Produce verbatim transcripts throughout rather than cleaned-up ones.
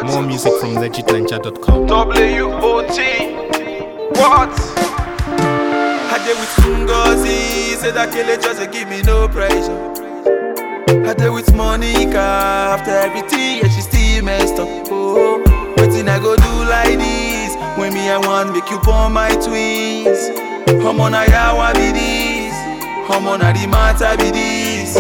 More music from legit ninja dot com. W O T. What? I did with Ngozi, said that kill it just to give me no pressure. I did with Monica, after everything, yeah, she still messed up. Oh, waiting I go do like this. When me I want make you born my twins. Come on, I want be this. Come on, I the matter be this.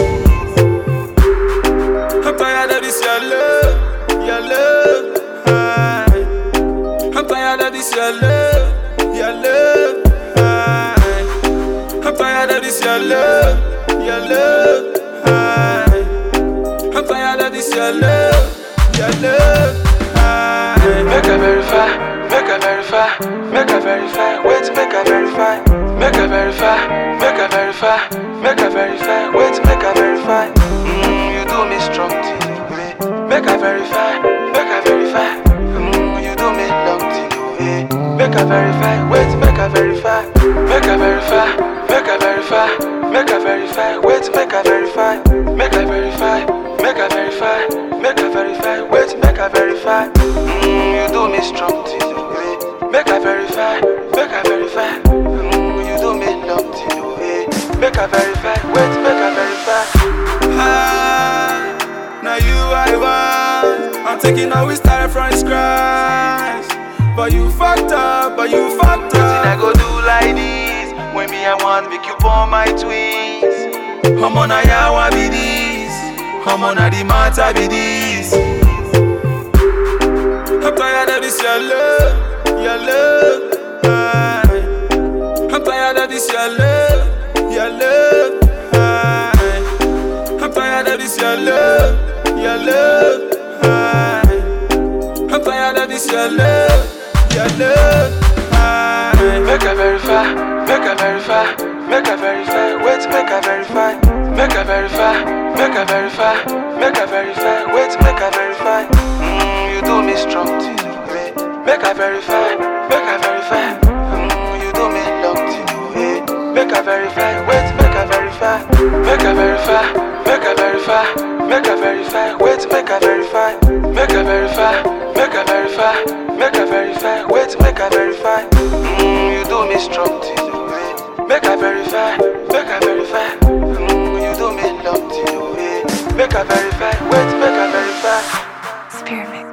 I'm tired of this your love, your love. Aye. I'm tired of this your love, your love. Aye. I'm tired of this your love, your love. Aye. I'm tired of this your love, your love. Aye. Make a verify, make a verify, make a verify. Wait, make a verify, make a verify, make a verify, make a verify. Wait, make a verify. Mm, you do me strong thing. Make a verify, make a verify. Mm, you do me long thing. Make a verify, wait, make a verify, make a verify, make a verify, make a verify. Wait, make a verify, make a verify, make a verify, make a verify. Wait, make a verify. Mm, you do me strong thing. Make a verify, make a verify. Mm, you do me long thing. Make a verify, wait, make a verify. Ah, now you I want. I'm taking all we started from scratch. But you fucked up, but you fucked up. I go do like this. When me I want make you born my twins. Come on, I want be this. Come on, I the matter be this. I'm tired of this your love, your love. Aye. I'm tired of this your love, your love. Aye. I'm tired of this your love, your love. Aye. I'm tired of this your love, your love. Aye. Make a verify, make a verify, make a verify. Wait, make a verify, make a verify, make a verify, make a verify. Wait, make a verify. Mm, you do me strong thing. Make a verify, make a verify. Mm, you do me long thing. Make a verify, wait, make a verify, make a verify, make a verify, make a verify. Wait, make a verify, make a verify, make a verify, make a verify. Wait, make a verify. Mm, you do me strong thing. Make a verify, make a verify. Mm, you do me long thing. Make a verify, wait, make a verify. Spearmint.